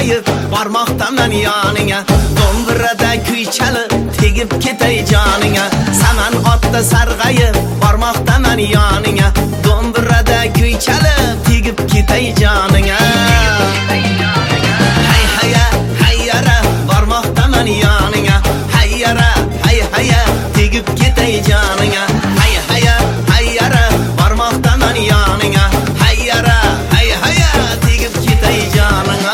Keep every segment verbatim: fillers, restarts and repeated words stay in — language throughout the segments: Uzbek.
sarg'ayib bormoqdaman yoningga. Do'mbirada kuy chalib tegib ketay joninga. Saman otda sarg'ayib bormoqdaman yoningga. Do'mbirada kuy chalib tegib ketay joninga. Hay haya hayyara bormoqdaman yoningga. Hayyara hay haya tegib ketay joninga. Hay haya hayyara bormoqdaman yoningga. Hayyara hay haya tegib ketay joninga.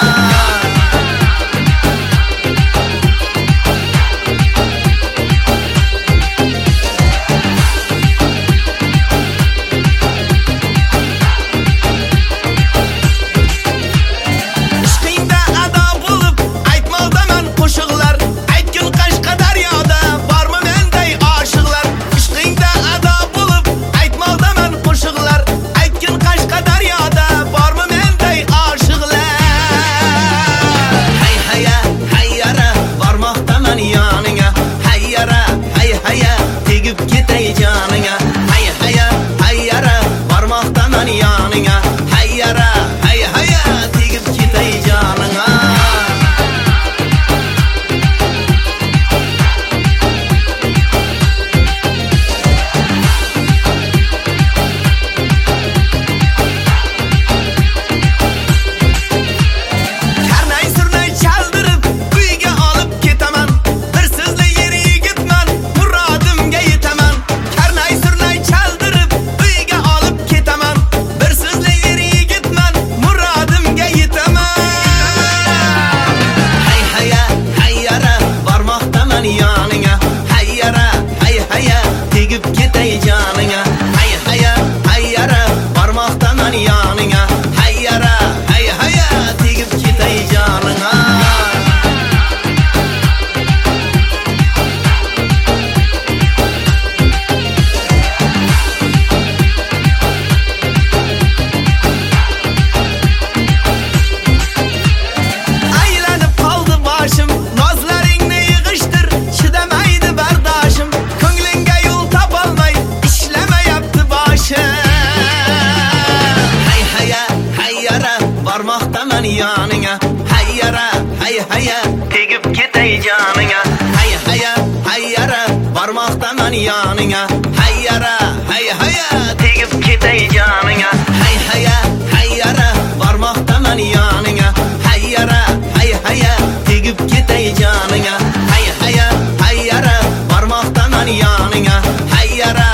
Barmoqdaman yoningga. Hayyara hay haya tegib ketay joninga. Hay haya hayyara barmoqdaman yoningga. Hayyara hay haya tegib ketay joninga. Hay haya hayyara barmoqdaman yoningga. Hayyara hay haya tegib ketay joninga. Hay haya hayyara barmoqdaman yoningga. Hayyara